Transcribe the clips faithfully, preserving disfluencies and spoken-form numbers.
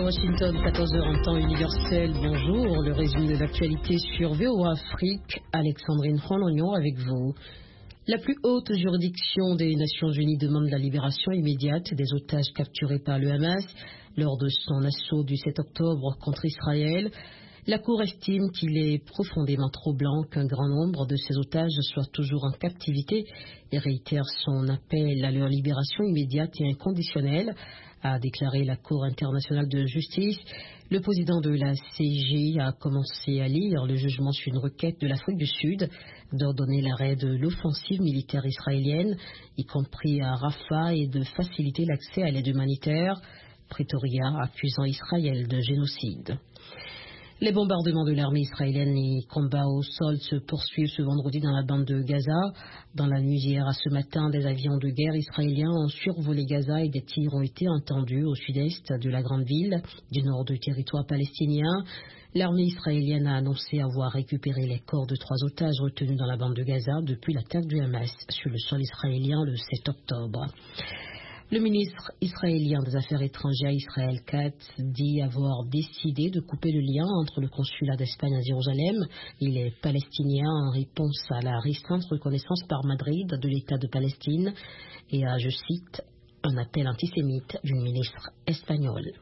à Washington, quatorze heures en temps universel. Bonjour, le résumé de l'actualité sur V O A Afrique. Alexandrine Rolognon avec vous. La plus haute juridiction des Nations Unies demande la libération immédiate des otages capturés par le Hamas lors de son assaut du sept octobre contre Israël. La Cour estime qu'il est profondément troublant qu'un grand nombre de ces otages soient toujours en captivité et réitère son appel à leur libération immédiate et inconditionnelle, a déclaré la Cour internationale de justice. Le président de la C I J a commencé à lire le jugement sur une requête de l'Afrique du Sud d'ordonner l'arrêt de l'offensive militaire israélienne, y compris à Rafah, et de faciliter l'accès à l'aide humanitaire. Pretoria accusant Israël de génocide. Les bombardements de l'armée israélienne et combats au sol se poursuivent ce vendredi dans la bande de Gaza. Dans la nuit d'hier à ce matin, des avions de guerre israéliens ont survolé Gaza et des tirs ont été entendus au sud-est de la grande ville, du nord du territoire palestinien. L'armée israélienne a annoncé avoir récupéré les corps de trois otages retenus dans la bande de Gaza depuis l'attaque du Hamas sur le sol israélien le sept octobre. Le ministre israélien des Affaires étrangères Israël Katz dit avoir décidé de couper le lien entre le consulat d'Espagne à Jérusalem et les Palestiniens en réponse à la restreinte reconnaissance par Madrid de l'État de Palestine et à, je cite, un appel antisémite d'une ministre espagnole.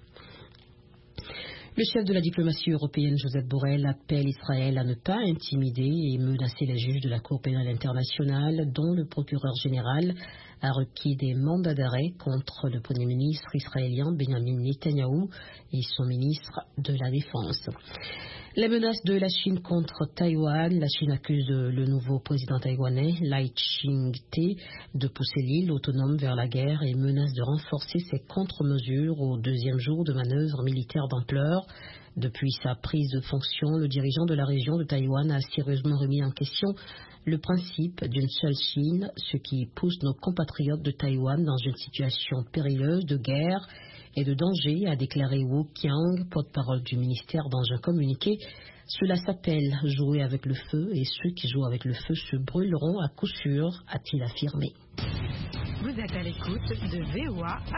Le chef de la diplomatie européenne, Joseph Borrell, appelle Israël à ne pas intimider et menacer les juges de la Cour pénale internationale, dont le procureur général a requis des mandats d'arrêt contre le premier ministre israélien Benjamin Netanyahou et son ministre de la Défense. La menace de la Chine contre Taïwan. La Chine accuse le nouveau président taïwanais, Lai Ching-te, de pousser l'île autonome vers la guerre et menace de renforcer ses contre-mesures au deuxième jour de manœuvres militaires d'ampleur. Depuis sa prise de fonction, le dirigeant de la région de Taïwan a sérieusement remis en question le principe d'une seule Chine, ce qui pousse nos compatriotes de Taïwan dans une situation périlleuse de guerre et de danger, a déclaré Wu Qiang, porte-parole du ministère dans un communiqué. Cela s'appelle jouer avec le feu et ceux qui jouent avec le feu se brûleront à coup sûr, a-t-il affirmé. Vous êtes à l'écoute de V O A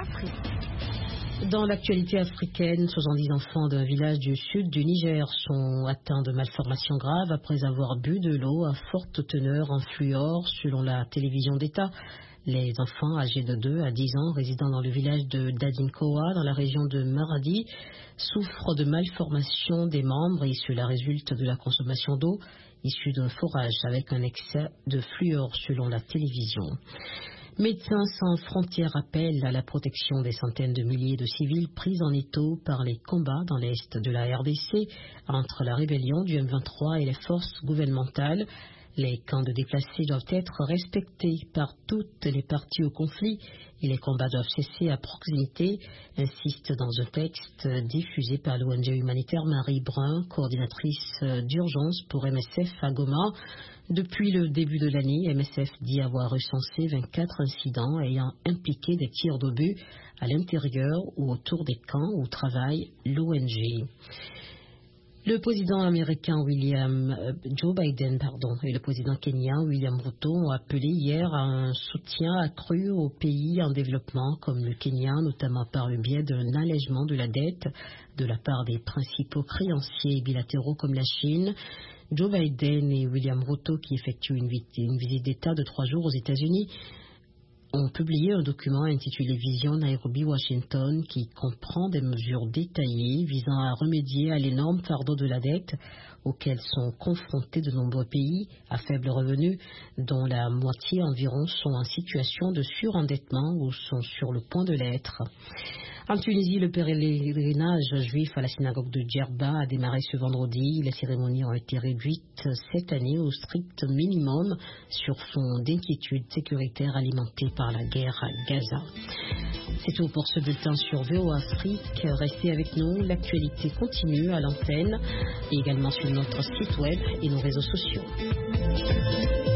Afrique. Dans l'actualité africaine, soixante-dix enfants d'un village du sud du Niger sont atteints de malformations graves après avoir bu de l'eau à forte teneur en fluor, selon la télévision d'État. Les enfants âgés de deux à dix ans résidant dans le village de Dadinkowa, dans la région de Maradi, souffrent de malformations des membres et cela résulte de la consommation d'eau issue d'un forage avec un excès de fluor, selon la télévision. Médecins sans frontières appellent à la protection des centaines de milliers de civils pris en étau par les combats dans l'est de la R D C entre la rébellion du M vingt-trois et les forces gouvernementales. Les camps de déplacés doivent être respectés par toutes les parties au conflit et les combats doivent cesser à proximité, insiste dans un texte diffusé par l'O N G humanitaire Marie Brun, coordinatrice d'urgence pour M S F à Goma. Depuis le début de l'année, M S F dit avoir recensé vingt-quatre incidents ayant impliqué des tirs d'obus à l'intérieur ou autour des camps où travaille l'O N G. Le président américain William euh, Joe Biden pardon, et le président kenyan William Ruto ont appelé hier à un soutien accru aux pays en développement comme le Kenya, notamment par le biais d'un allègement de la dette de la part des principaux créanciers bilatéraux comme la Chine. Joe Biden et William Ruto, qui effectuent une, une visite d'État de trois jours aux États-Unis, ont publié un document intitulé Vision Nairobi-Washington qui comprend des mesures détaillées visant à remédier à l'énorme fardeau de la dette auquel sont confrontés de nombreux pays à faible revenu, dont la moitié environ sont en situation de surendettement ou sont sur le point de l'être. En Tunisie, le pèlerinage juif à la synagogue de Djerba a démarré ce vendredi. Les cérémonies ont été réduites cette année au strict minimum sur fond d'inquiétude sécuritaire alimentée par la guerre à Gaza. C'est tout pour ce bulletin sur V O A Afrique. Restez avec nous, l'actualité continue à l'antenne et également sur notre site web et nos réseaux sociaux.